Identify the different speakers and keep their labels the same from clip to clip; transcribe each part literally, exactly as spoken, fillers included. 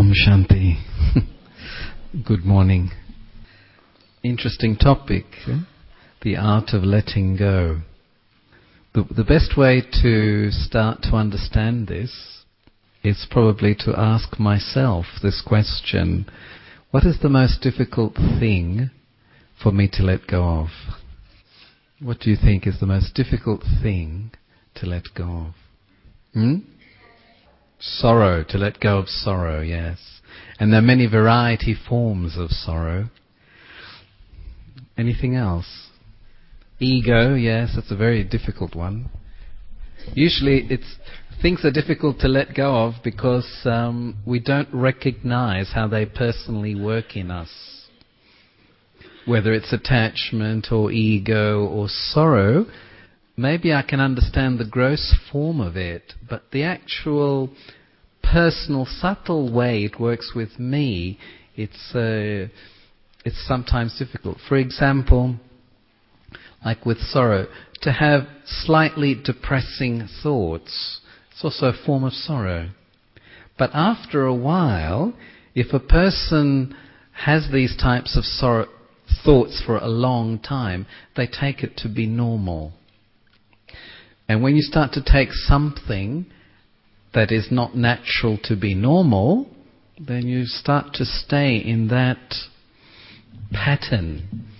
Speaker 1: Om Shanti. Good morning. Interesting topic, eh? The art of letting go. The, the best way to start to understand this is probably to ask myself this question: what is the most difficult thing for me to let go of? What do you think is the most difficult thing to let go of? Hmm? Sorrow, to let go of sorrow, yes. And there are many variety forms of sorrow. Anything else? Ego, yes, that's a very difficult one. Usually it's things are difficult to let go of because um, we don't recognize how they personally work in us. Whether it's attachment or ego or sorrow, maybe I can understand the gross form of it, but the actual personal, subtle way it works with me, it's uh, it's sometimes difficult. For example, like with sorrow, to have slightly depressing thoughts, it's also a form of sorrow. But after a while, if a person has these types of sorrow thoughts for a long time, they take it to be normal. And when you start to take something that is not natural to be normal, then you start to stay in that pattern.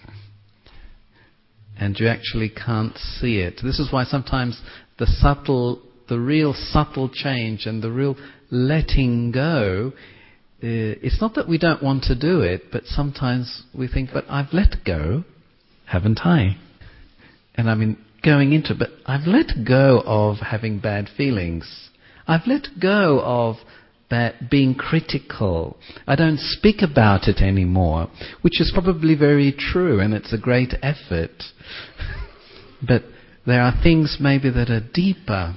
Speaker 1: And you actually can't see it. This is why sometimes the subtle, the real subtle change and the real letting go, uh, it's not that we don't want to do it, but sometimes we think, but I've let go, haven't I? And I mean, going into it, but I've let go of having bad feelings. I've let go of that being critical. I don't speak about it anymore, which is probably very true, and it's a great effort. But there are things maybe that are deeper.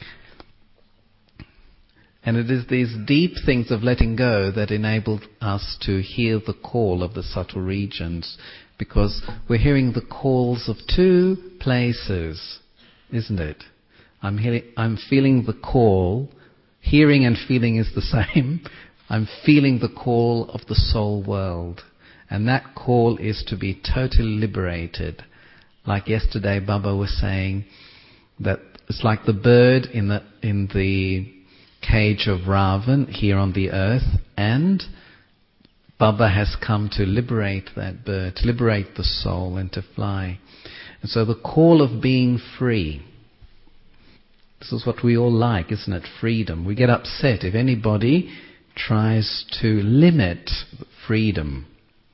Speaker 1: And it is these deep things of letting go that enabled us to hear the call of the subtle regions, because we're hearing the calls of two places, isn't it? I'm, he- I'm feeling the call. Hearing and feeling is the same. I'm feeling the call of the soul world. And that call is to be totally liberated. Like yesterday Baba was saying, that it's like the bird in the, in the cage of Ravan here on the earth, and Baba has come to liberate that bird, to liberate the soul and to fly. And so the call of being free, this is what we all like, isn't it? Freedom. We get upset if anybody tries to limit freedom.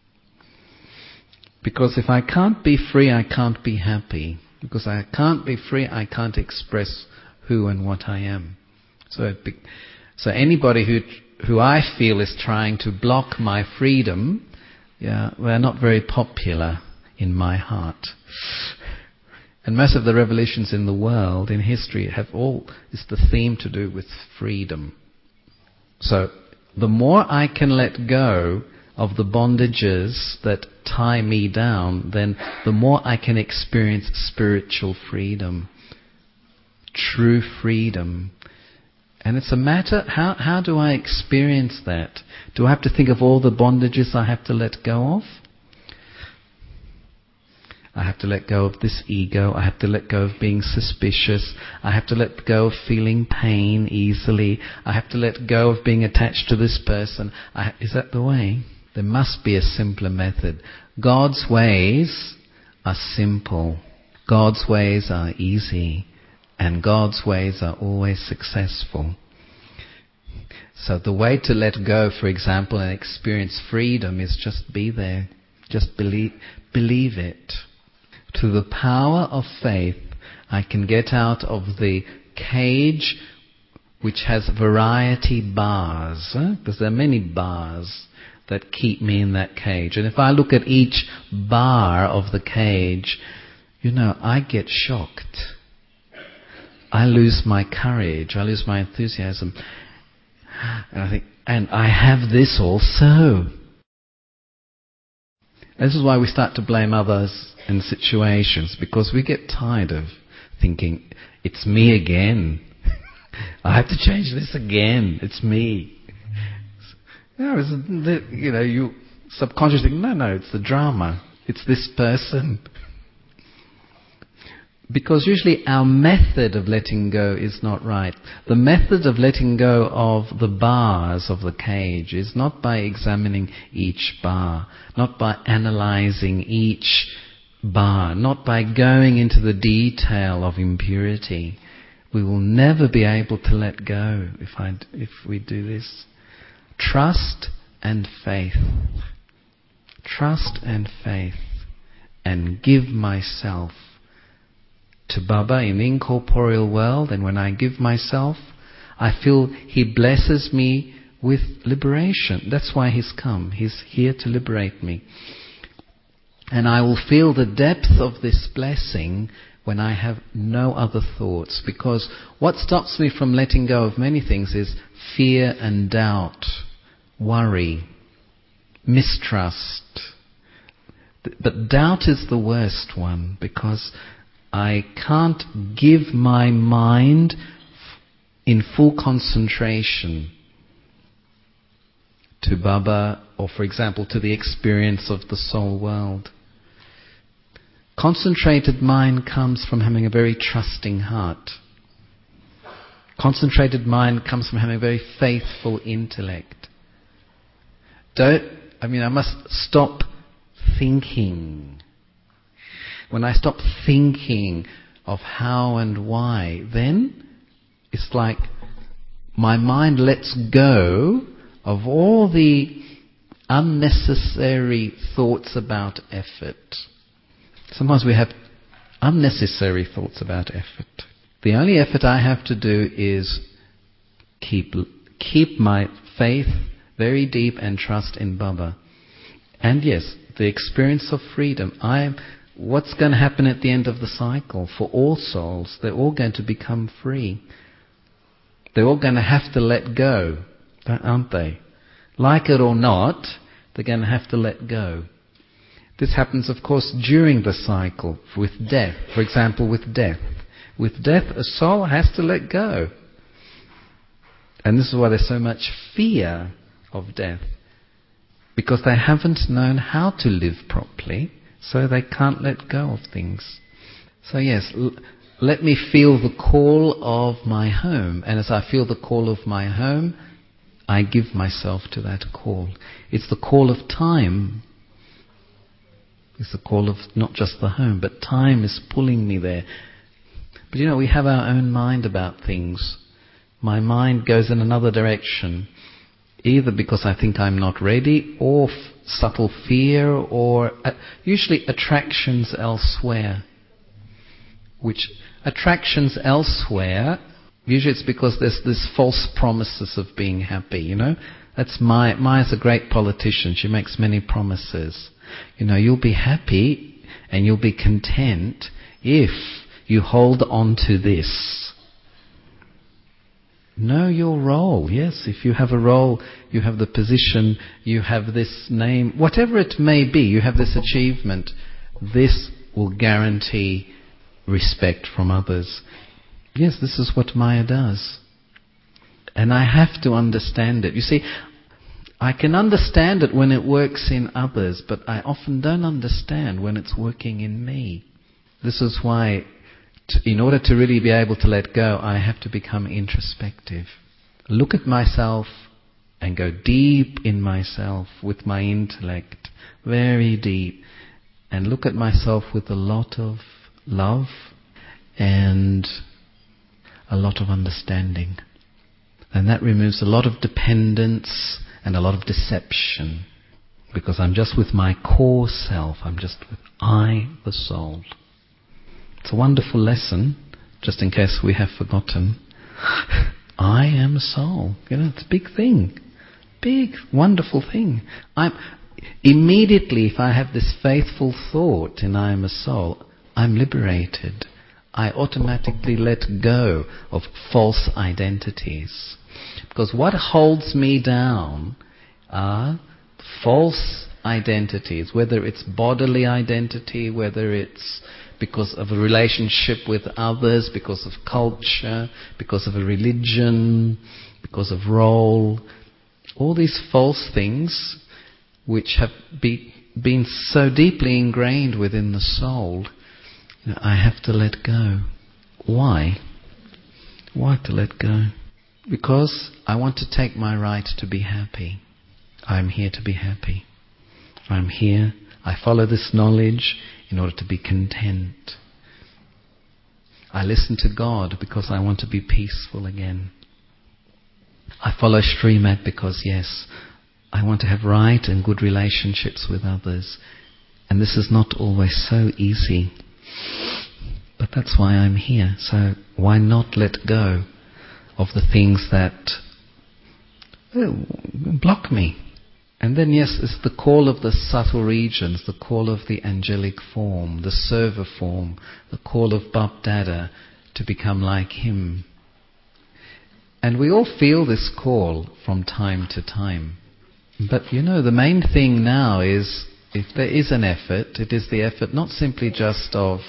Speaker 1: Because if I can't be free, I can't be happy. Because I can't be free, I can't express who and what I am. So, it be, so anybody who who I feel is trying to block my freedom, yeah, they're not very popular in my heart. And most of the revolutions in the world, in history, have all, it's the theme to do with freedom. So, the more I can let go of the bondages that tie me down, then the more I can experience spiritual freedom, true freedom. And it's a matter, how, how do I experience that? Do I have to think of all the bondages I have to let go of? I have to let go of this ego. I have to let go of being suspicious. I have to let go of feeling pain easily. I have to let go of being attached to this person. I, is that the way? There must be a simpler method. God's ways are simple. God's ways are easy. And God's ways are always successful. So the way to let go, for example, and experience freedom is just be there. Just believe, believe it. To the power of faith, I can get out of the cage which has variety bars, eh? Because there are many bars that keep me in that cage. And if I look at each bar of the cage, you know, I get shocked. I lose my courage, I lose my enthusiasm. And I think, and I have this also. This is why we start to blame others in situations, because we get tired of thinking, it's me again. I have to change this again. It's me. No, it's, you know, you subconsciously think, no, no, it's the drama. It's this person. Because usually our method of letting go is not right. The method of letting go of the bars of the cage is not by examining each bar, not by analyzing each bar, not by going into the detail of impurity. We will never be able to let go if I, if we do this. Trust and faith. Trust and faith. And give myself to Baba in the incorporeal world, and when I give myself, I feel He blesses me with liberation. That's why He's come. He's here to liberate me. And I will feel the depth of this blessing when I have no other thoughts. Because what stops me from letting go of many things is fear and doubt, worry, mistrust. But doubt is the worst one, because I can't give my mind in full concentration to Baba, or for example to the experience of the soul world. Concentrated mind comes from having a very trusting heart. Concentrated mind comes from having a very faithful intellect. Don't, I mean, I must stop thinking. When I stop thinking of how and why, then it's like my mind lets go of all the unnecessary thoughts about effort. Sometimes we have unnecessary thoughts about effort. The only effort I have to do is keep keep my faith very deep and trust in Baba. And yes, the experience of freedom. I What's going to happen at the end of the cycle for all souls? They're all going to become free. They're all going to have to let go, aren't they? Like it or not, they're going to have to let go. This happens, of course, during the cycle with death. For example, with death. With death, a soul has to let go. And this is why there's so much fear of death. Because they haven't known how to live properly. So they can't let go of things. So yes, l- let me feel the call of my home. And as I feel the call of my home, I give myself to that call. It's the call of time. It's the call of not just the home, but time is pulling me there. But you know, we have our own mind about things. My mind goes in another direction. Either because I think I'm not ready, or f- subtle fear, or uh, usually attractions elsewhere. Which attractions elsewhere, usually it's because there's this false promises of being happy, you know. That's Maya. Maya's a great politician. She makes many promises. You know, you'll be happy and you'll be content if you hold on to this. Know your role. Yes, if you have a role, you have the position, you have this name, whatever it may be, you have this achievement. This will guarantee respect from others. Yes, this is what Maya does. And I have to understand it. You see, I can understand it when it works in others, but I often don't understand when it's working in me. This is why, in order to really be able to let go, I have to become introspective. Look at myself and go deep in myself with my intellect, very deep, and look at myself with a lot of love and a lot of understanding. And that removes a lot of dependence and a lot of deception, because I'm just with my core self. I'm just with I, the soul. It's a wonderful lesson, just in case we have forgotten. I am a soul. You know, it's a big thing. Big, wonderful thing. I'm immediately, if I have this faithful thought in I am a soul, I'm liberated. I automatically let go of false identities. Because what holds me down are false identities, whether it's bodily identity, whether it's because of a relationship with others, because of culture, because of a religion, because of role. all these false things which have be, been so deeply ingrained within the soul, you know, I have to let go. Why? Why to let go? Because I want to take my right to be happy. I'm here to be happy. I'm here. I follow this knowledge in order to be content. I listen to God because I want to be peaceful again. I follow Srimad because, yes, I want to have right and good relationships with others. And this is not always so easy. But that's why I'm here. So why not let go of the things that oh, block me? And then, yes, it's the call of the subtle regions, the call of the angelic form, the server form, the call of Bap Dada to become like him. And we all feel this call from time to time. But you know, the main thing now is, if there is an effort, it is the effort not simply just of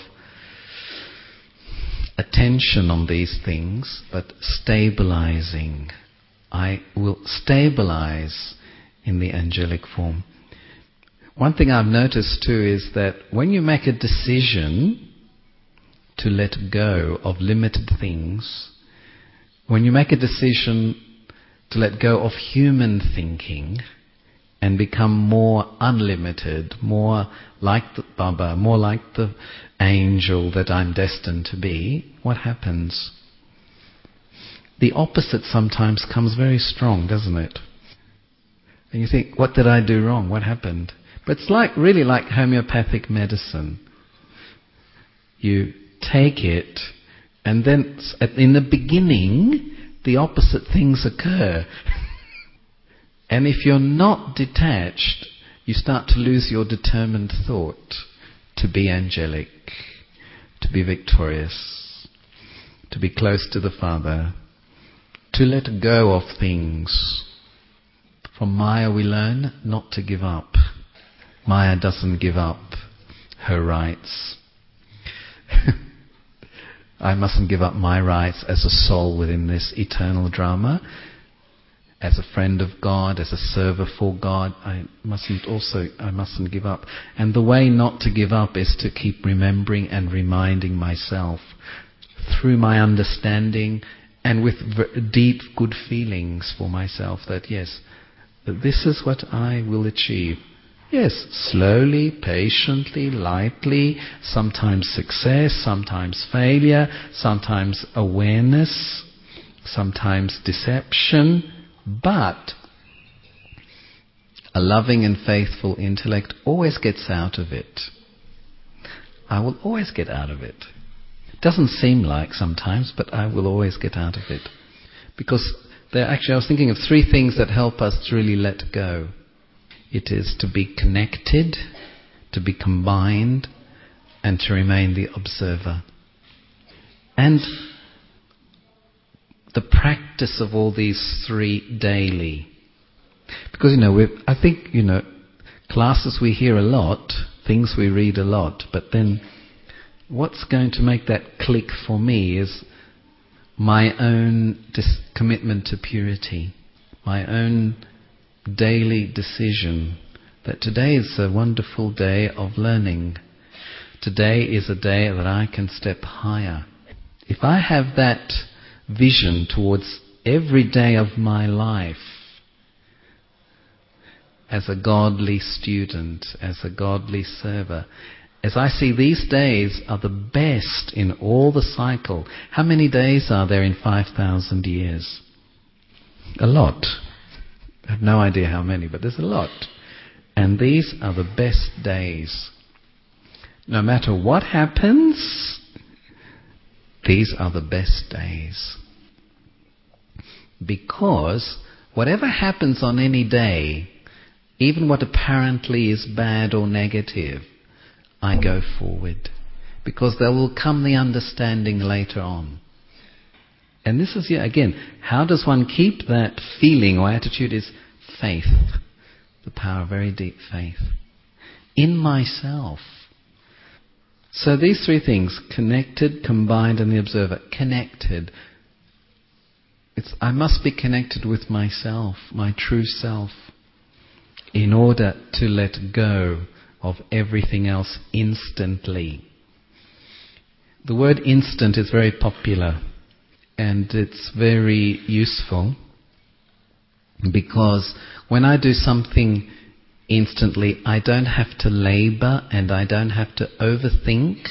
Speaker 1: attention on these things, but stabilizing. I will stabilize in the angelic form. One thing I've noticed too is that when you make a decision to let go of limited things, when you make a decision to let go of human thinking and become more unlimited, more like the Baba, more like the angel that I'm destined to be, what happens? The opposite sometimes comes very strong, doesn't it? And you think, what did I do wrong? What happened? But it's like really like homeopathic medicine. You take it, and then in the beginning, the opposite things occur. And if you're not detached, you start to lose your determined thought to be angelic, to be victorious, to be close to the Father, to let go of things. From Maya we learn not to give up. Maya doesn't give up her rights. I mustn't give up my rights as a soul within this eternal drama. As a friend of God, as a server for God, I mustn't also, I mustn't give up. And the way not to give up is to keep remembering and reminding myself through my understanding and with deep good feelings for myself that yes, that this is what I will achieve. Yes, slowly, patiently, lightly, sometimes success, sometimes failure, sometimes awareness, sometimes deception, but a loving and faithful intellect always gets out of it. I will always get out of it. It doesn't seem like sometimes, but I will always get out of it. Because there actually, I was thinking of three things that help us to really let go. It is to be connected, to be combined, and to remain the observer. And the practice of all these three daily. Because, you know, we've, I think, you know, classes we hear a lot, things we read a lot, but then what's going to make that click for me is my own dis- commitment to purity, my own daily decision that today is a wonderful day of learning. Today is a day that I can step higher. If I have that vision towards every day of my life as a godly student, as a godly server, as I see these days are the best in all the cycle. How many days are there in five thousand years? A lot. I have no idea how many, but there's a lot. And these are the best days. No matter what happens, these are the best days. Because whatever happens on any day, even what apparently is bad or negative, I go forward. Because there will come the understanding later on. And this is, yeah, again, how does one keep that feeling or attitude is faith. The power of very deep faith. In myself. So these three things, connected, combined, and the observer. Connected. It's, I must be connected with myself, my true self, in order to let go of everything else instantly. The word instant is very popular and it's very useful because when I do something instantly, I don't have to labor and I don't have to overthink,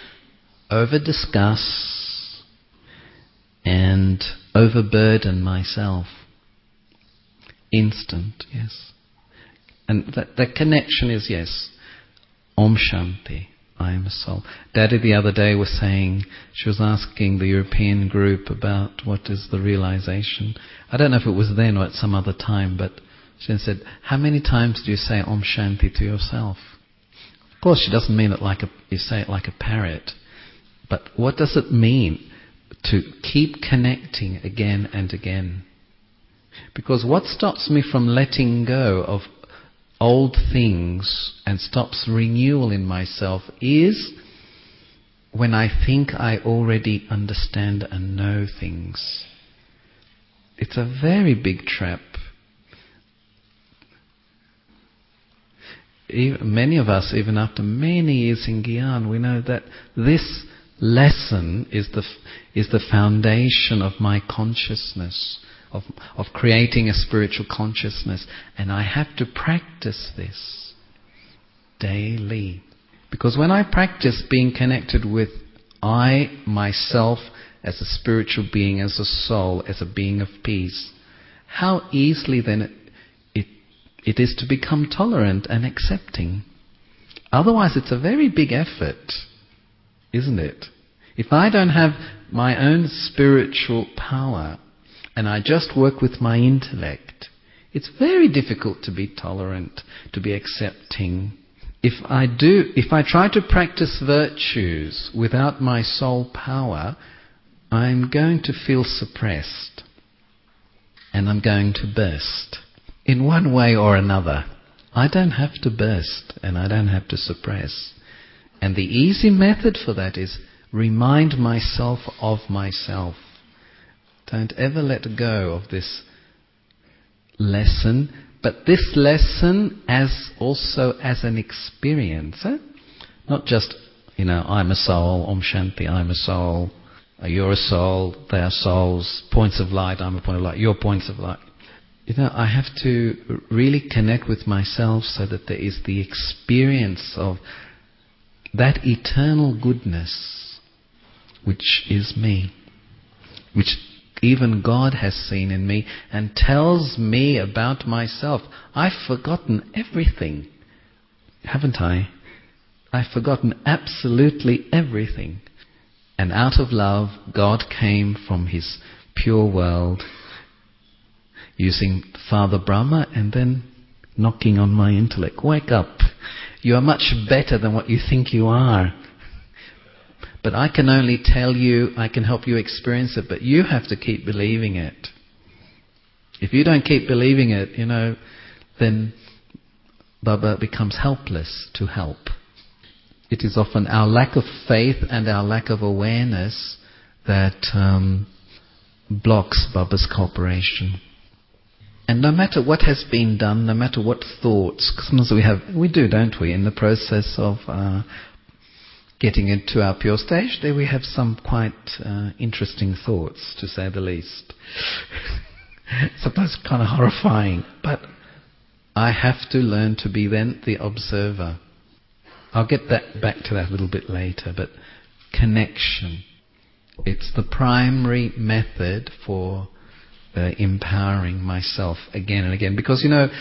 Speaker 1: over-discuss and overburden myself. Instant, yes. And that, that connection is, yes, Om Shanti, I am a soul. Daddy the other day was saying, she was asking the European group about what is the realization. I don't know if it was then or at some other time, but she said, how many times do you say Om Shanti to yourself? Of course, she doesn't mean it like a, you say it like a parrot. But what does it mean to keep connecting again and again? Because what stops me from letting go of old things and stops renewal in myself is when I think I already understand and know things. It's a very big trap. Even, many of us, even after many years in Gyan, we know that this lesson is the is the foundation of my consciousness, of of creating a spiritual consciousness, and I have to practice this daily. Because when I practice being connected with I, myself, as a spiritual being, as a soul, as a being of peace, how easily then it, it, it is to become tolerant and accepting. Otherwise it's a very big effort, isn't it? If I don't have my own spiritual power and I just work with my intellect, it's very difficult to be tolerant, to be accepting. If I do, if I try to practice virtues without my soul power, I'm going to feel suppressed and I'm going to burst in one way or another. I don't have to burst and I don't have to suppress. And the easy method for that is remind myself of myself. Don't ever let go of this lesson, but this lesson as also as an experience. Eh? Not just, you know, I'm a soul, Om Shanti, I'm a soul, you're a soul, they are souls, points of light, I'm a point of light, you're points of light. You know, I have to really connect with myself so that there is the experience of that eternal goodness which is me, which even God has seen in me and tells me about myself. I've forgotten everything, haven't I? I've forgotten absolutely everything. And out of love, God came from His pure world, using Father Brahma and then knocking on my intellect. Wake up. You are much better than what you think you are. But I can only tell you, I can help you experience it, but you have to keep believing it. If you don't keep believing it, you know, then Baba becomes helpless to help. It is often our lack of faith and our lack of awareness that um, blocks Baba's cooperation. And no matter what has been done, no matter what thoughts, because sometimes we have, we do, don't we, in the process of uh, getting into our pure stage, there we have some quite uh, interesting thoughts, to say the least. Sometimes kind of horrifying, but I have to learn to be then the observer. I'll get that back to that a little bit later, but connection. It's the primary method for uh, empowering myself again and again. Because, you know,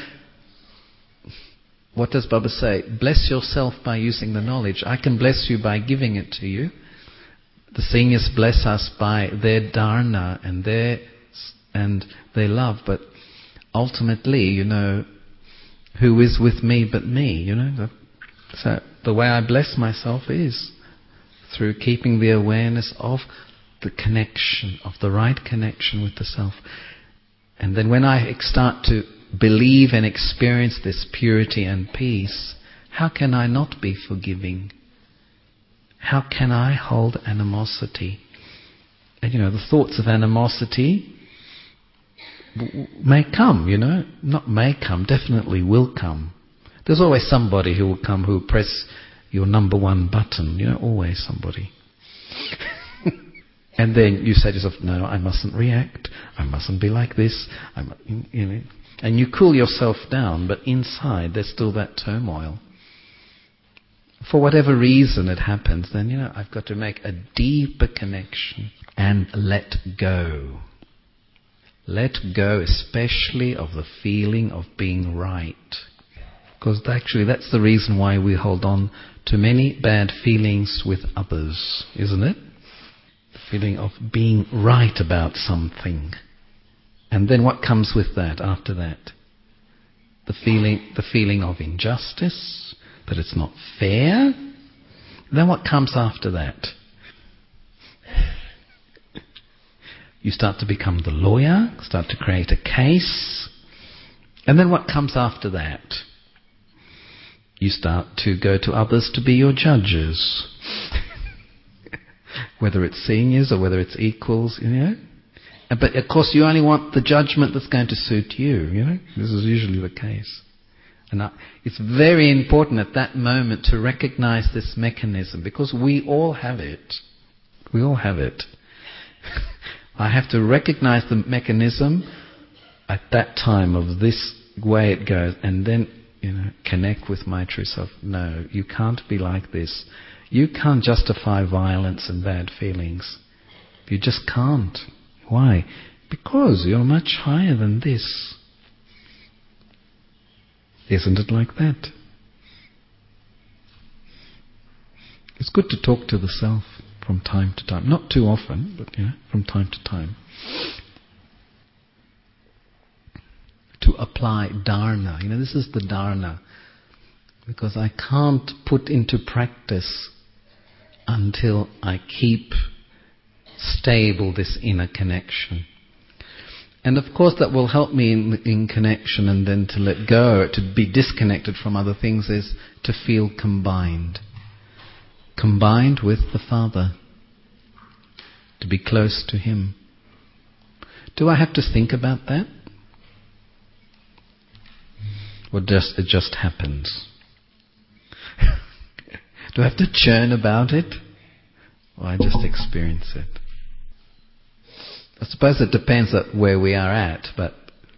Speaker 1: what does Baba say? Bless yourself by using the knowledge. I can bless you by giving it to you. The seniors bless us by their dharana and their and their love. But ultimately, you know, who is with me but me? You know, so the way I bless myself is through keeping the awareness of the connection, of the right connection with the self. And then when I start to believe and experience this purity and peace, how can I not be forgiving? How can I hold animosity? And you know, the thoughts of animosity may come, you know. Not may come, definitely will come. There's always somebody who will come who will press your number one button, you know, always somebody. And then you say to yourself, no, I mustn't react, I mustn't be like this, I'm, you know, and you cool yourself down, but inside there's still that turmoil. For whatever reason it happens, then, you know, I've got to make a deeper connection and let go. Let go, especially of the feeling of being right. Because actually that's the reason why we hold on to many bad feelings with others, isn't it? The feeling of being right about something. And then what comes with that after that? The feeling, the feeling of injustice, that it's not fair. Then what comes after that? You start to become the lawyer, start to create a case. And then what comes after that? You start to go to others to be your judges. Whether it's seniors or whether it's equals, you know. But of course you only want the judgment that's going to suit you, you know. This is usually the case. And it's very important at that moment to recognize this mechanism, because we all have it. We all have it. I have to recognize the mechanism at that time of this way it goes, and then, you know, connect with my true self. No, you can't be like this. You can't justify violence and bad feelings. You just can't. Why? Because you're much higher than this. Isn't it like that? It's good to talk to the self from time to time. Not too often, but, you know, from time to time. To apply dharana. You know, this is the dharana. Because I can't put into practice until I keep stable this inner connection. And of course that will help me in, in connection, and then to let go, to be disconnected from other things, is to feel combined. Combined with the Father. To be close to Him. Do I have to think about that? Or just it just happens? Do I have to churn about it? Or I just experience it? I suppose it depends on where we are at, but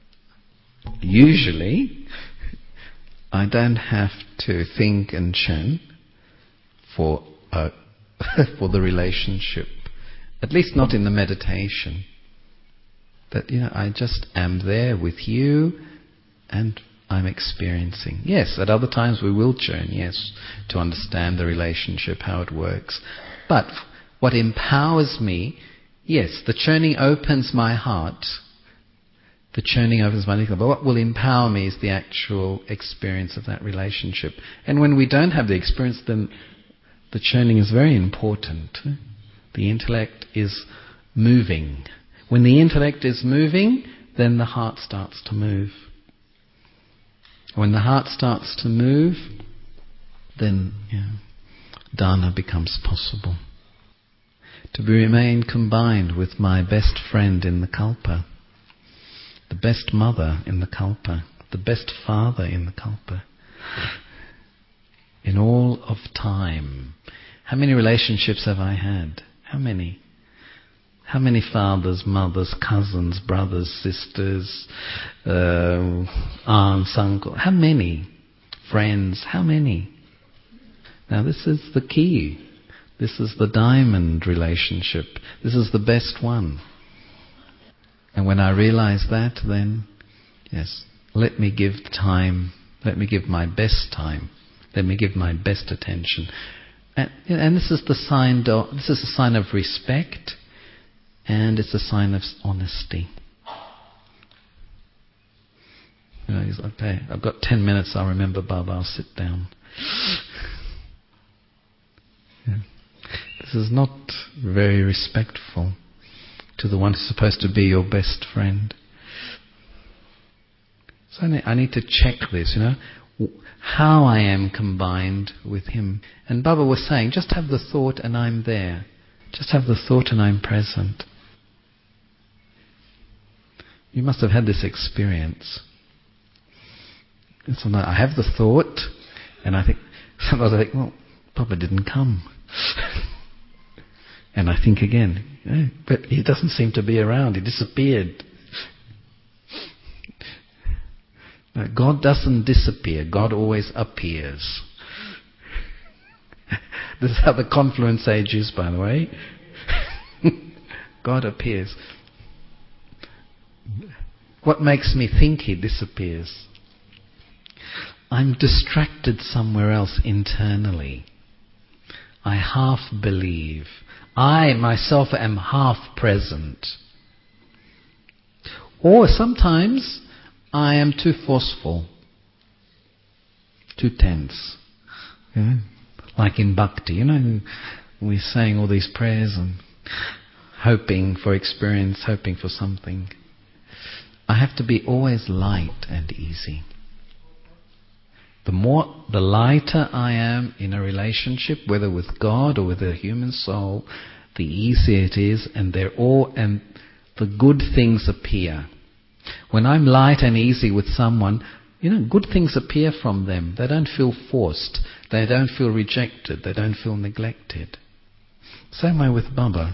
Speaker 1: usually I don't have to think and churn for uh, for the relationship. At least not in the meditation. That, you know, I just am there with you and I'm experiencing. Yes, at other times we will churn, yes, to understand the relationship, how it works. But what empowers me, yes, the churning opens my heart. The churning opens my heart. But what will empower me is the actual experience of that relationship. And when we don't have the experience, then the churning is very important. The intellect is moving. When the intellect is moving, then the heart starts to move. When the heart starts to move, then, you know, dharana becomes possible. To remain combined with my best friend in the kalpa, the best mother in the kalpa, the best father in the kalpa, in all of time. How many relationships have I had? How many? How many fathers, mothers, cousins, brothers, sisters, uh, aunts, uncles? How many? Friends? How many? Now this is the key. This is the diamond relationship. This is the best one. And when I realize that, then, yes, let me give time. Let me give my best time. Let me give my best attention. And, and this is the sign. Of, this is a sign of respect, and it's a sign of honesty. You know, he's like, okay, I've got ten minutes. I'll remember, Baba. I'll sit down. Yeah. This is not very respectful to the one who's supposed to be your best friend. So I need, I need to check this, you know, how I am combined with him. And Baba was saying, just have the thought and I'm there. Just have the thought and I'm present. You must have had this experience. And so I have the thought, and I think, sometimes I think, well, Baba didn't come. And I think again, yeah, but he doesn't seem to be around, he disappeared. No, God doesn't disappear, God always appears. This is how the confluence age is, by the way. God appears. What makes me think he disappears? I'm distracted somewhere else internally. I half believe. I myself am half present. Or sometimes I am too forceful, too tense. Yeah? Like in bhakti, you know, we're saying all these prayers and hoping for experience, hoping for something. I have to be always light and easy. The more, the lighter I am in a relationship, whether with God or with a human soul, the easier it is, and they're all, and the good things appear. When I'm light and easy with someone, you know, good things appear from them. They don't feel forced. They don't feel rejected. They don't feel neglected. Same way with Baba.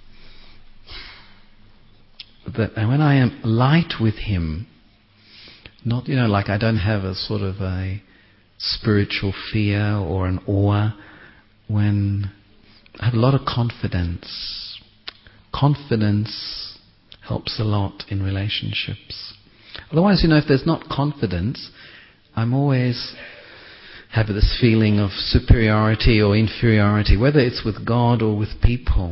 Speaker 1: That when I am light with him, not, you know, like I don't have a sort of a spiritual fear or an awe, when I have a lot of confidence. Confidence helps a lot in relationships. Otherwise, you know, if there's not confidence, I'm always have this feeling of superiority or inferiority, whether it's with God or with people.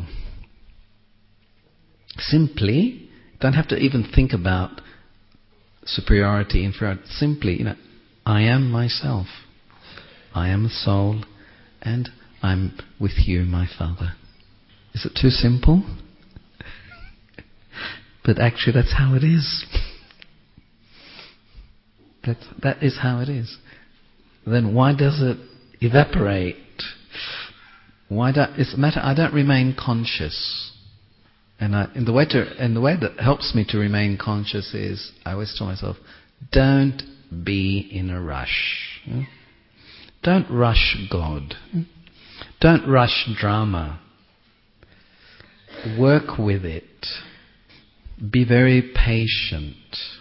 Speaker 1: Simply, don't have to even think about superiority, inferiority. Simply, you know, I am myself. I am a soul, and I'm with you, my Father. Is it too simple? But actually, that's how it is. That that is how it is. Then why does it evaporate? Why do it's a matter? I don't remain conscious, and I, in the way to and the way that helps me to remain conscious is I always tell myself, don't be in a rush. Don't rush God. Don't rush drama. Work with it. Be very patient.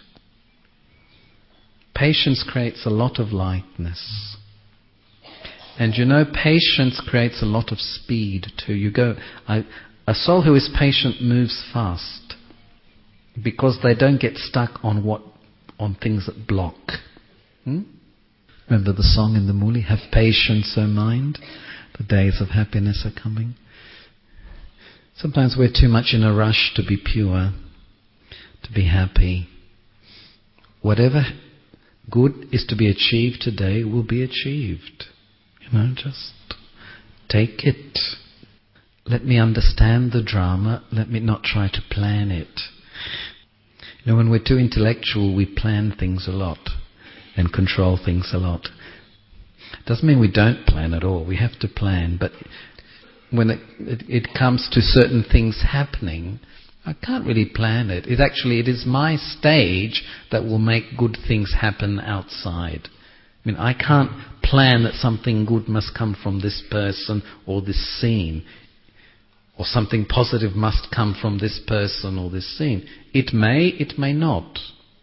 Speaker 1: Patience creates a lot of lightness. And you know, patience creates a lot of speed too. You go, I, a soul who is patient moves fast because they don't get stuck on what, on things that block. Hmm? Remember the song in the Muli, have patience, O mind, the days of happiness are coming. Sometimes we're too much in a rush to be pure, to be happy. Whatever good is to be achieved today will be achieved. You know, just take it. Let me understand the drama. Let me not try to plan it. You know, when we're too intellectual, we plan things a lot and control things a lot. Doesn't mean we don't plan at all. We have to plan, but when it, it, it comes to certain things happening, I can't really plan it. It actually, it is my stage that will make good things happen outside. I mean, I can't plan that something good must come from this person or this scene, or something positive must come from this person or this scene. It may, it may not.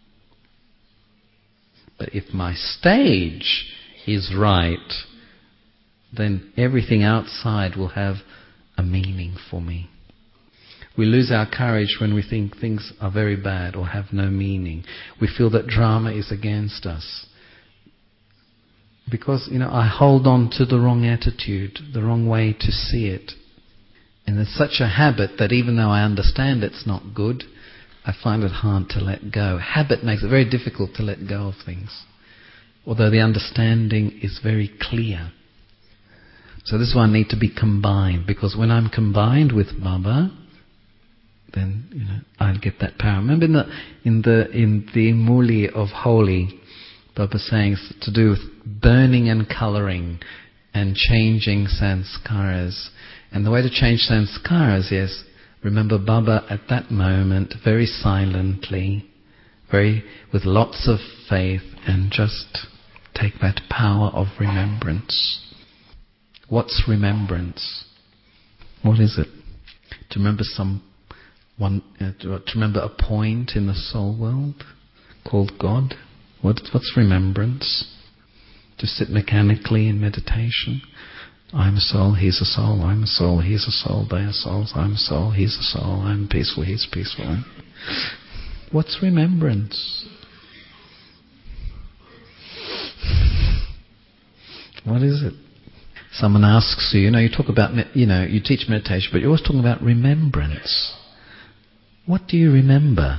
Speaker 1: But if my stage is right, then everything outside will have a meaning for me. We lose our courage when we think things are very bad or have no meaning. We feel that drama is against us. Because, you know, I hold on to the wrong attitude, the wrong way to see it. And it's such a habit that even though I understand it's not good, I find it hard to let go. Habit makes it very difficult to let go of things, although the understanding is very clear. So this is why I need to be combined, because when I'm combined with Baba, then, you know, I'll get that power. Remember in the in the in the Muli of Holy, Baba saying to do with burning and colouring and changing sanskaras. And the way to change sanskaras is, remember Baba at that moment, very silently, very with lots of faith, and just take that power of remembrance. What's remembrance? What is it? To remember some one, uh, to remember a point in the soul world called God. What, what's remembrance? To sit mechanically in meditation. I'm a soul, he's a soul, I'm a soul, he's a soul, they are souls, I'm a soul, he's a soul, I'm peaceful, he's peaceful. What's remembrance? What is it? Someone asks you, you know, you talk about, you know, you teach meditation, but you're always talking about remembrance. What do you remember?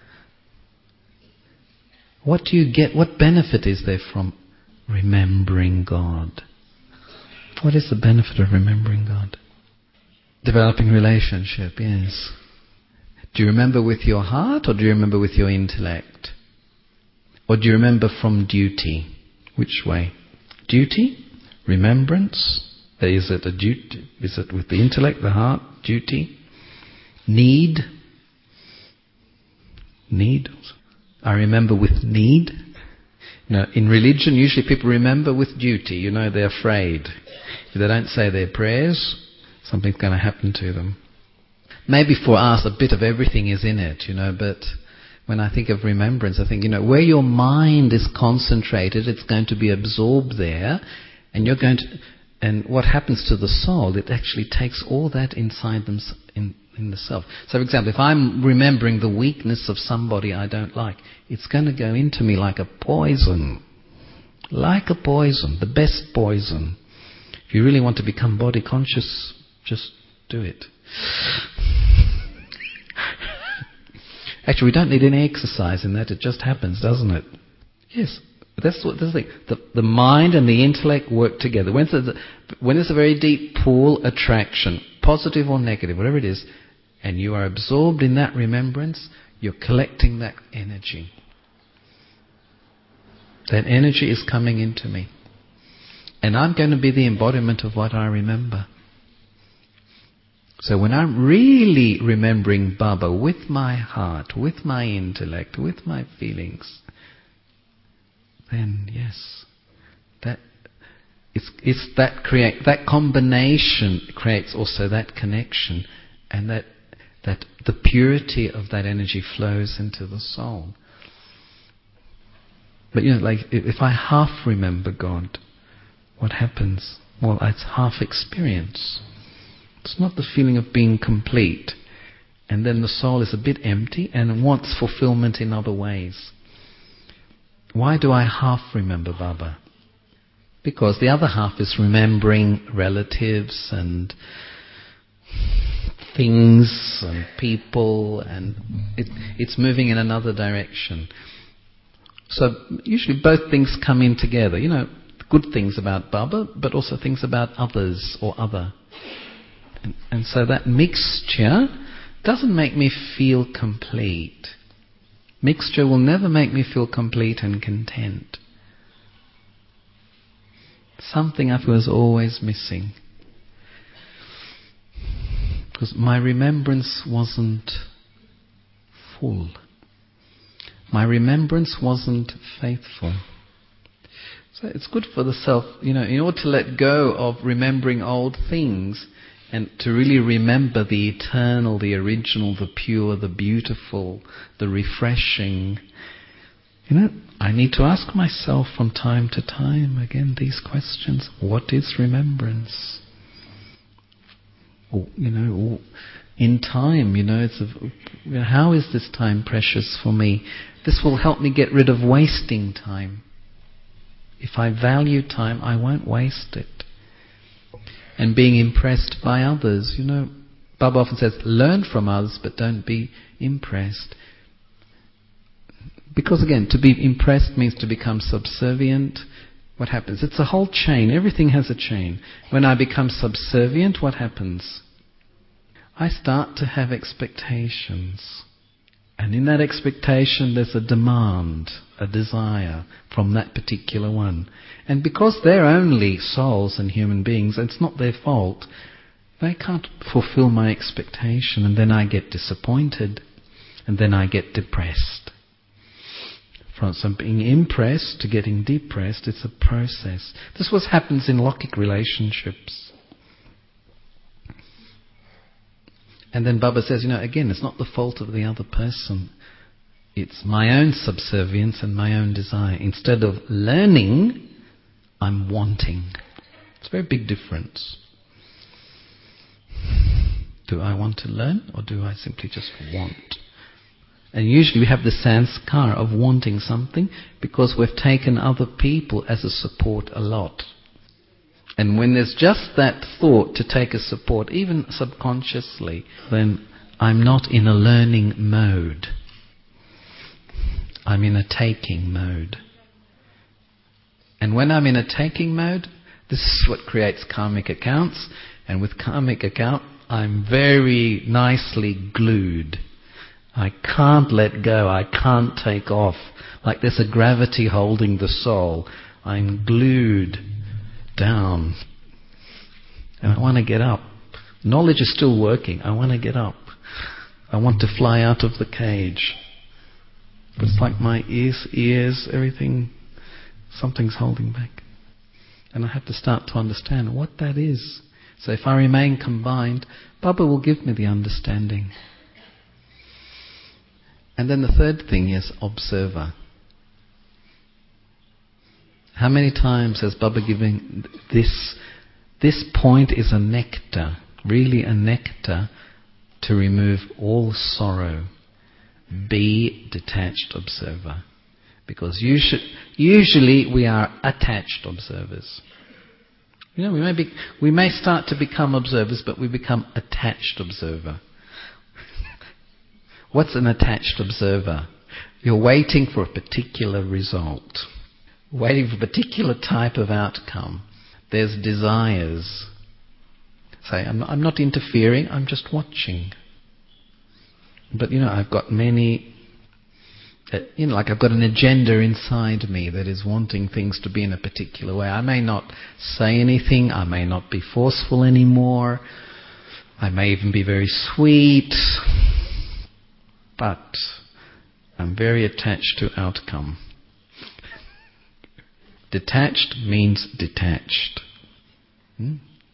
Speaker 1: What do you get? What benefit is there from remembering God? What is the benefit of remembering God? Developing relationship, yes. Do you remember with your heart, or do you remember with your intellect? Or do you remember from duty? Which way? Duty? Remembrance? Is it a duty? Is it with the intellect, the heart? Duty? Need? Need? I remember with need. You know, in religion, usually people remember with duty. You know, they're afraid. If they don't say their prayers, something's going to happen to them. Maybe for us, a bit of everything is in it, you know, but when I think of remembrance, I think, you know, where your mind is concentrated, it's going to be absorbed there, and you're going to, and what happens to the soul, it actually takes all that inside them, in, in the self. So, for example, if I'm remembering the weakness of somebody I don't like, it's going to go into me like a poison. Like a poison, the best poison. If you really want to become body conscious, just do it. Actually, we don't need any exercise in that. It just happens, doesn't it? Yes. That's what that's the thing. The, the mind and the intellect work together. When there's, a, when there's a very deep pull attraction, positive or negative, whatever it is, and you are absorbed in that remembrance, you're collecting that energy. That energy is coming into me. And I'm going to be the embodiment of what I remember. So when I'm really remembering Baba with my heart, with my intellect, with my feelings, then yes, that it's, it's that create that combination creates also that connection, and that that the purity of that energy flows into the soul. But you know, like if I half remember God, what happens? Well, it's half experience. It's not the feeling of being complete. And then the soul is a bit empty and wants fulfillment in other ways. Why do I half remember Baba? Because the other half is remembering relatives and things and people, and it, it's moving in another direction. So usually both things come in together. You know, good things about Baba, but also things about others or other. And, and so that mixture doesn't make me feel complete. Mixture will never make me feel complete and content. Something I was always missing. Because my remembrance wasn't full. My remembrance wasn't faithful. So it's good for the self, you know, in order to let go of remembering old things and to really remember the eternal, the original, the pure, the beautiful, the refreshing. You know, I need to ask myself from time to time, again, these questions. What is remembrance? Or, you know, in time, you know, it's a, you know, how is this time precious for me? This will help me get rid of wasting time. If I value time, I won't waste it. And being impressed by others, you know, Baba often says, learn from others, but don't be impressed. Because again, to be impressed means to become subservient. What happens? It's a whole chain. Everything has a chain. When I become subservient, what happens? I start to have expectations. And in that expectation, there's a demand, a desire from that particular one. And because they're only souls and human beings, it's not their fault, they can't fulfill my expectation, and then I get disappointed, and then I get depressed. From some being impressed to getting depressed, it's a process. This is what happens in Lokik relationships. And then Baba says, you know, again, it's not the fault of the other person. It's my own subservience and my own desire. Instead of learning, I'm wanting. It's a very big difference. Do I want to learn, or do I simply just want? And usually we have the sanskar of wanting something because we've taken other people as a support a lot. And when there's just that thought to take a support, even subconsciously, then I'm not in a learning mode. I'm in a taking mode. And when I'm in a taking mode, this is what creates karmic accounts. And with karmic account, I'm very nicely glued. I can't let go. I can't take off. Like there's a gravity holding the soul. I'm glued down. And I want to get up. Knowledge is still working. I want to get up. I want to fly out of the cage. But it's like my ears, ears, everything, something's holding back. And I have to start to understand what that is. So if I remain combined, Baba will give me the understanding. And then the third thing is observer. How many times has Baba given this? This point is a nectar, really a nectar to remove all sorrow. Be detached observer. Because usually, usually we are attached observers. You know, we may be, we may start to become observers, but we become attached observer. What's an attached observer? You're waiting for a particular result, waiting for a particular type of outcome. There's desires. Say, I'm not, I'm not interfering, I'm just watching. But you know, I've got many, uh, you know, like I've got an agenda inside me that is wanting things to be in a particular way. I may not say anything, I may not be forceful anymore, I may even be very sweet, but I'm very attached to outcome. Detached means detached. Hmm?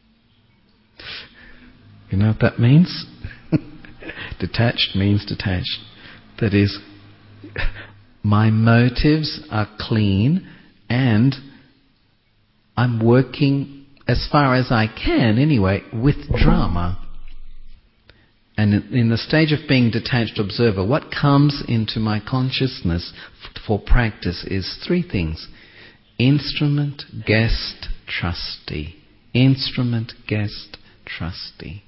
Speaker 1: You know what that means? Detached means detached. That is, my motives are clean and I'm working as far as I can anyway with drama. And in the stage of being detached observer, what comes into my consciousness for practice is three things. Instrument, guest, trustee. Instrument, guest, trustee.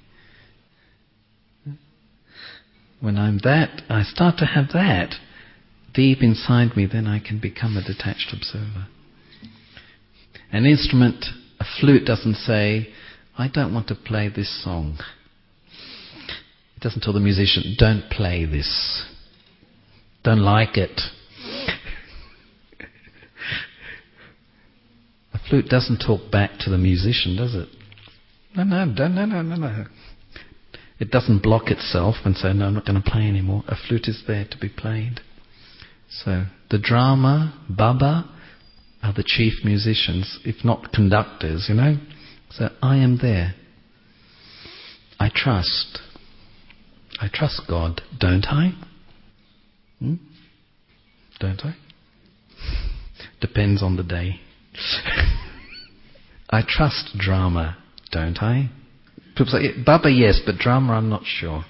Speaker 1: When I'm that, I start to have that deep inside me, then I can become a detached observer. An instrument, a flute doesn't say, I don't want to play this song. It doesn't tell the musician, don't play this. Don't like it. A flute doesn't talk back to the musician, does it? No, no, no, no, no, no, no. It doesn't block itself and say, no, I'm not going to play anymore. A flute is there to be played. So the drama, Baba, are the chief musicians, if not conductors, you know. So I am there. I trust. I trust God, don't I? Hmm? Don't I? Depends on the day. I trust drama, don't I? People say, Baba, yes, but drama, I'm not sure.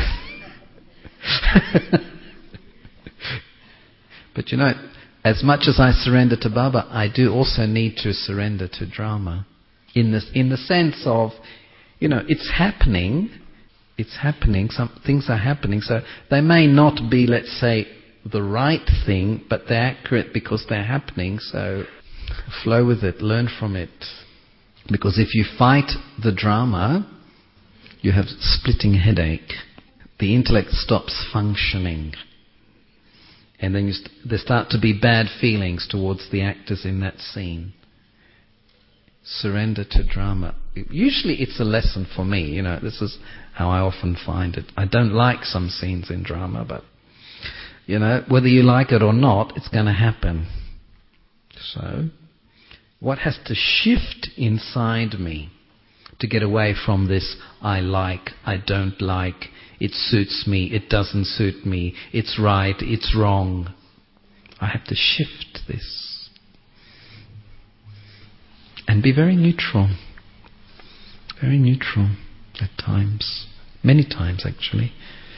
Speaker 1: But you know, as much as I surrender to Baba, I do also need to surrender to drama. In the, in the sense of, you know, it's happening, it's happening, some things are happening, so they may not be, let's say, the right thing, but they're accurate because they're happening, so flow with it, learn from it. Because if you fight the drama, you have splitting headache. The intellect stops functioning. And then you st- there start to be bad feelings towards the actors in that scene. Surrender to drama. Usually it's a lesson for me, you know, this is how I often find it. I don't like some scenes in drama, but You know, whether you like it or not, it's going to happen. So, what has to shift inside me to get away from this I like, I don't like, it suits me, it doesn't suit me, it's right, it's wrong. I have to shift this. And be very neutral. Very neutral at times. Many times actually.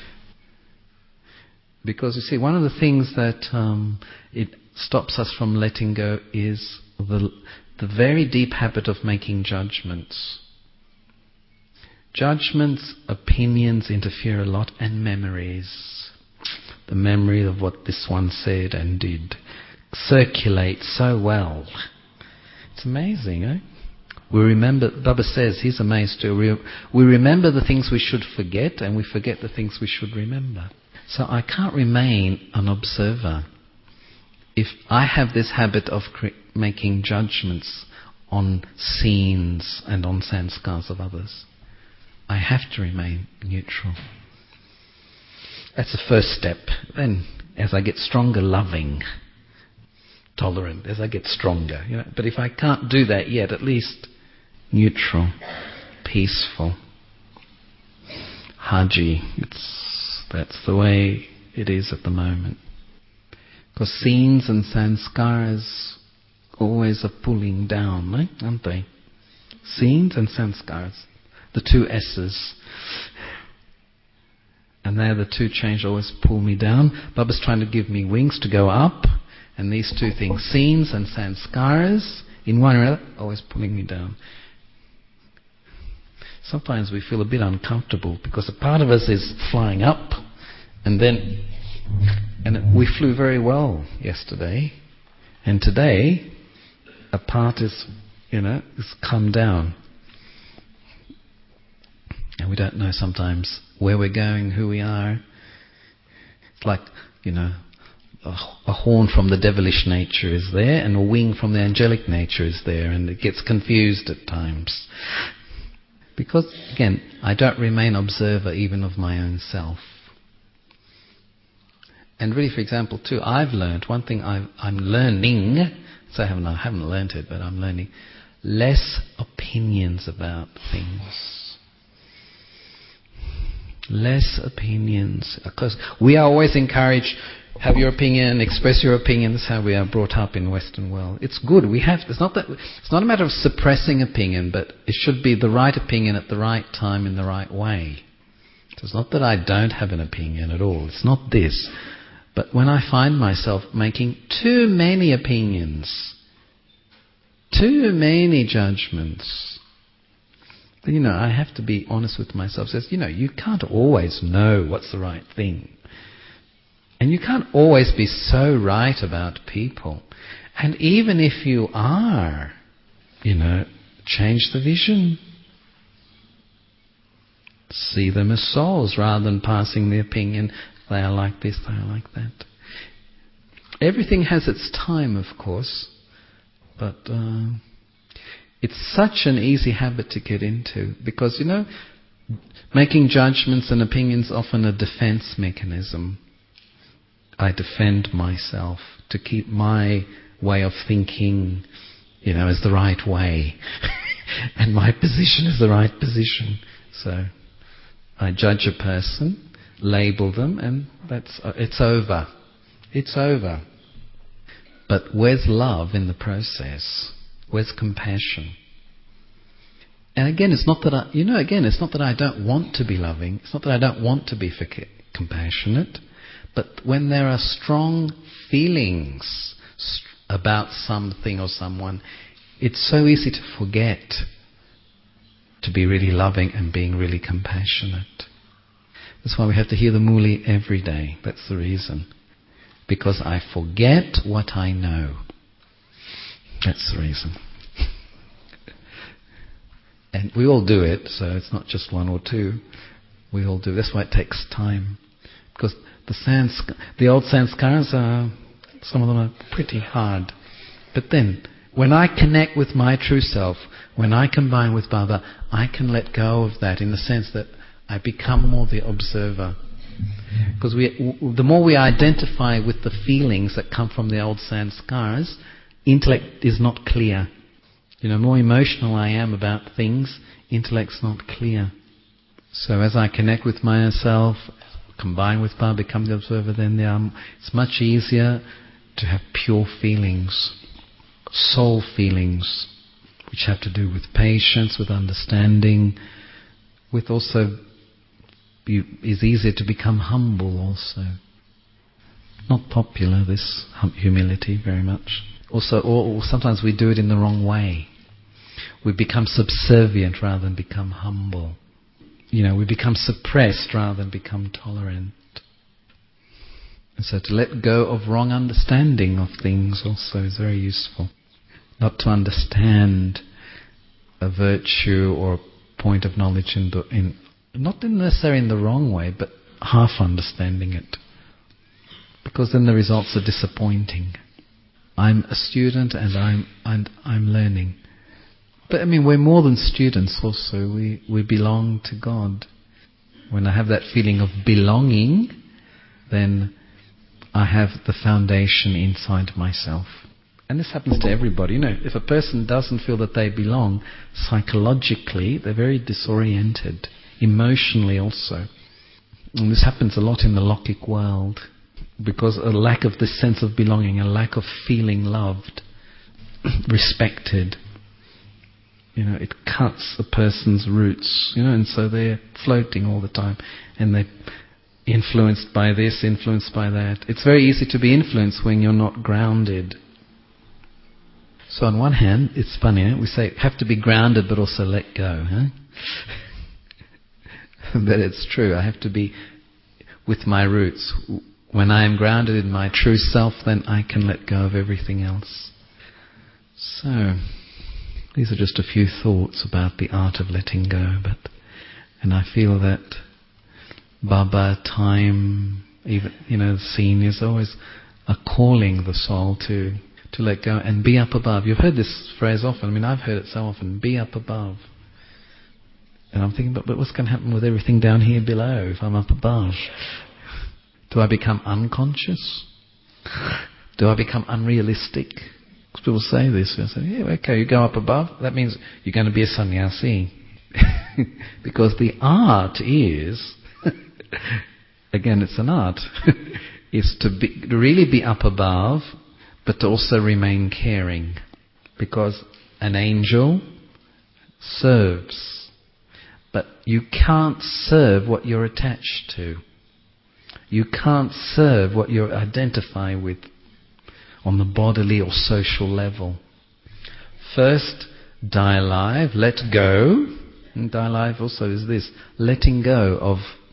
Speaker 1: Because you see, one of the things that um, it stops us from letting go is the, the very deep habit of making judgments. Judgments, opinions interfere a lot, and memories. The memory of what this one said and did circulate so well. It's amazing, eh? We remember, Baba says, he's amazed too, we, we remember the things we should forget and we forget the things we should remember. So I can't remain an observer if I have this habit of cre- making judgments on scenes and on sanskars of others. I have to remain neutral. That's the first step. Then, as I get stronger, loving, tolerant, as I get stronger. You know. But if I can't do that yet, at least neutral, peaceful. Haji, it's, that's the way it is at the moment. Because scenes and sanskars always are pulling down, right? Aren't they? Scenes and sanskars. The two S's. And they're the two change always pull me down. Baba's trying to give me wings to go up. And these two things, scenes and sanskars, in one or another, always pulling me down. Sometimes we feel a bit uncomfortable because a part of us is flying up, and then and we flew very well yesterday, and today a part is, you know, is come down. And we don't know sometimes where we're going, who we are. It's like, you know, a, a horn from the devilish nature is there and a wing from the angelic nature is there, and it gets confused at times. Because, again, I don't remain observer even of my own self. And really, for example, too, I've learned, one thing I've, I'm learning, so I haven't, I haven't learned it, but I'm learning, less opinions about things. Less opinions, because we are always encouraged, have your opinion, express your opinion. That's how we are brought up in the Western world. It's good. We have. It's not that. It's not a matter of suppressing opinion, but it should be the right opinion at the right time in the right way. So it's not that I don't have an opinion at all. It's not this. But when I find myself making too many opinions, too many judgments, you know, I have to be honest with myself. Says, you know, you can't always know what's the right thing. And you can't always be so right about people. And even if you are, you know, change the vision. See them as souls rather than passing the opinion, they are like this, they are like that. Everything has its time, of course, but uh, it's such an easy habit to get into because, you know, making judgments and opinions often a defense mechanism. I defend myself to keep my way of thinking, you know, as the right way. And my position is the right position. So I judge a person, label them, and that's uh, it's over. It's over. But where's love in the process? Where's compassion? And again, it's not that I, you know, again, it's not that I don't want to be loving. It's not that I don't want to be compassionate. But when there are strong feelings about something or someone, it's so easy to forget to be really loving and being really compassionate. That's why we have to hear the Muli every day. That's the reason. Because I forget what I know. That's the reason. And we all do it, so it's not just one or two. We all do. That's why it takes time. Because the sansk- the old sanskaras are, some of them are pretty hard. But then, when I connect with my true self, when I combine with Baba, I can let go of that in the sense that I become more the observer. Because we, w- the more we identify with the feelings that come from the old sanskaras, intellect is not clear. You know, the more emotional I am about things, intellect's not clear. So as I connect with myself, combine with power, become the observer, then there are, it's much easier to have pure feelings, soul feelings, which have to do with patience, with understanding, with also, you, it's easier to become humble also. Not popular, this hum- humility, very much. Also, or, or sometimes we do it in the wrong way. We become subservient rather than become humble. You know, we become suppressed rather than become tolerant. And so to let go of wrong understanding of things also is very useful. Not to understand a virtue or a point of knowledge in, the, in not necessarily in the wrong way, but half understanding it. Because then the results are disappointing. I'm a student and I'm and I'm learning. But I mean, we're more than students also. We, we belong to God. When I have that feeling of belonging, then I have the foundation inside myself. And this happens to everybody. You know, if a person doesn't feel that they belong, psychologically, they're very disoriented. Emotionally also. And this happens a lot in the Lokic world. Because a lack of this sense of belonging, a lack of feeling loved, respected, you know, it cuts a person's roots, you know, and so they're floating all the time, and they're influenced by this, influenced by that. It's very easy to be influenced when you're not grounded. So on one hand, it's funny, eh? We say have to be grounded but also let go, huh? But it's true, I have to be with my roots. When I am grounded in my true self, then I can let go of everything else. So, these are just a few thoughts about the art of letting go, but and I feel that Baba, time, even you know, the scene is always a calling the soul to to let go and be up above. You've heard this phrase often. I mean, I've heard it so often. Be up above. And I'm thinking, but, but what's going to happen with everything down here below if I'm up above? Do I become unconscious? Do I become unrealistic? Because people say this. They say, yeah, okay, you go up above, that means you're going to be a sannyasi. Because the art is, again, it's an art, is to, be, to really be up above, but to also remain caring. Because an angel serves, but you can't serve what you're attached to. You can't serve what you identify with on the bodily or social level. First, die alive, let go. And die alive also is this, letting go of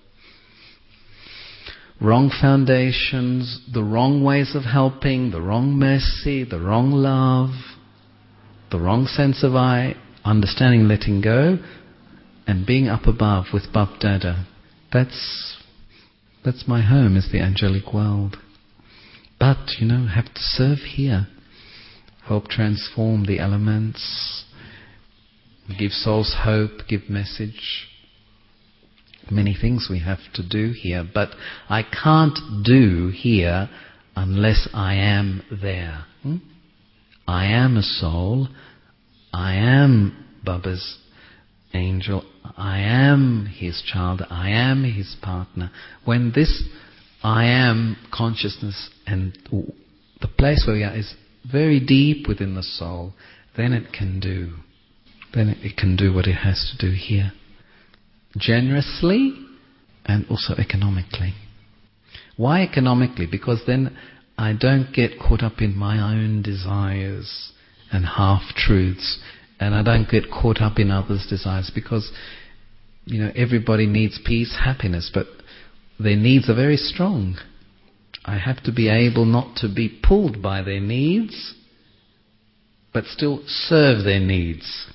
Speaker 1: wrong foundations, the wrong ways of helping, the wrong mercy, the wrong love, the wrong sense of I, understanding letting go, and being up above with Bap Dada. That's That's my home, is the angelic world. But, you know, have to serve here. Help transform the elements. Give souls hope, give message. Many things we have to do here. But I can't do here unless I am there. Hmm? I am a soul. I am Baba's angel. I am his child, I am his partner. When this I am consciousness and the place where we are is very deep within the soul, then it can do. Then it can do what it has to do here. Generously and also economically. Why economically? Because then I don't get caught up in my own desires and half-truths, and I don't get caught up in others' desires, because you know, everybody needs peace, happiness, but their needs are very strong. I have to be able not to be pulled by their needs, but still serve their needs.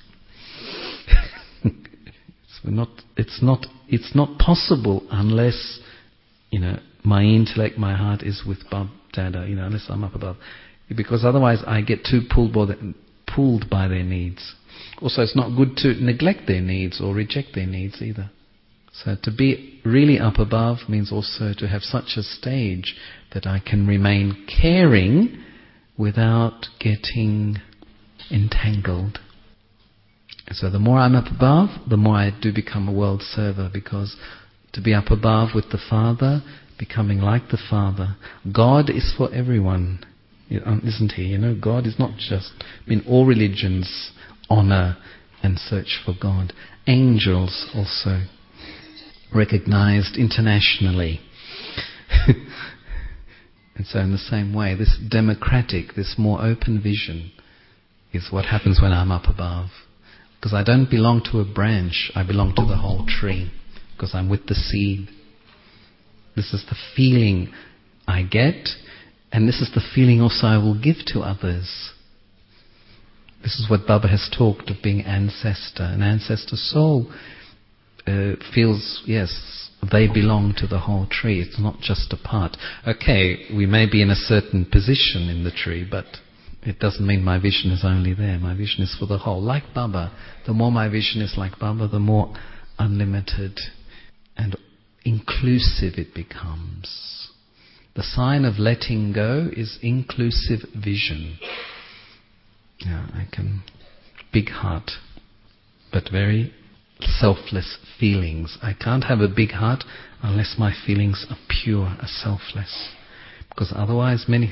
Speaker 1: it's not, it's not, it's not possible unless, you know, my intellect, my heart is with Bab Dada, you know, unless I'm up above. Because otherwise I get too pulled by, the, pulled by their needs. Also, it's not good to neglect their needs or reject their needs either. So to be really up above means also to have such a stage that I can remain caring without getting entangled. So the more I'm up above, the more I do become a world server, because to be up above with the Father, becoming like the Father. God is for everyone, isn't He? You know, God is not just, I mean, all religions honor and search for God. Angels also recognized internationally. And so in the same way, this democratic, this more open vision is what happens when I'm up above. Because I don't belong to a branch, I belong to the whole tree. Because I'm with the seed. This is the feeling I get, and this is the feeling also I will give to others. This is what Baba has talked of being ancestor. An ancestor soul uh, feels, yes, they belong to the whole tree. It's not just a part. Okay, we may be in a certain position in the tree, but it doesn't mean my vision is only there. My vision is for the whole. Like Baba, the more my vision is like Baba, the more unlimited and inclusive it becomes. The sign of letting go is inclusive vision. Yeah, I can, big heart, but very selfless feelings. I can't have a big heart unless my feelings are pure, are selfless. Because otherwise many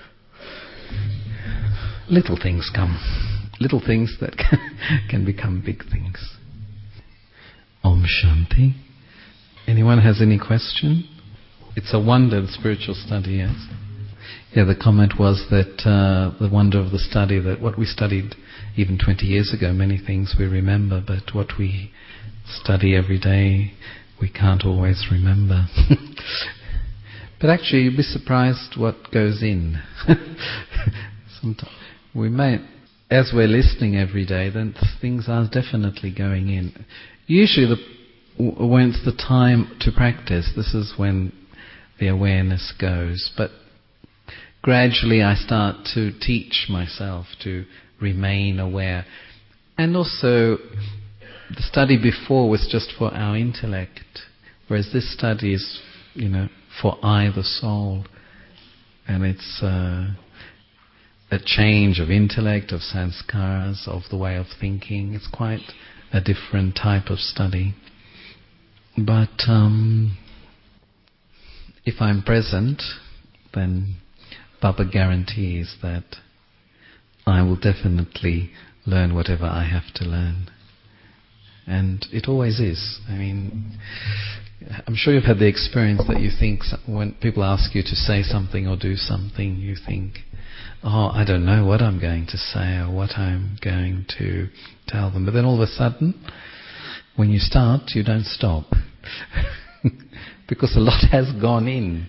Speaker 1: little things come. Little things that can, can become big things. Om Shanti. Anyone has any question? It's a wonder, the spiritual study, yes? Yeah, the comment was that uh, the wonder of the study, that what we studied even twenty years ago, many things we remember, but what we study every day, we can't always remember. But actually, you'd be surprised what goes in. Sometimes we may, as we're listening every day, then things are definitely going in. Usually the when it's the time to practice, this is when the awareness goes. But gradually I start to teach myself to remain aware. And also, the study before was just for our intellect, whereas this study is, you know, for I, the soul. And it's uh, a change of intellect, of sanskaras, of the way of thinking. It's quite a different type of study. But um, if I'm present, then Baba guarantees that I will definitely learn whatever I have to learn. And it always is. I mean, I'm sure you've had the experience that you think when people ask you to say something or do something, you think, oh, I don't know what I'm going to say or what I'm going to tell them. But then all of a sudden, when you start, you don't stop. Because a lot has gone in.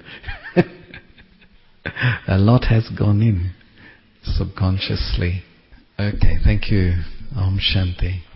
Speaker 1: A lot has gone in subconsciously. Okay, thank you. Om Shanti.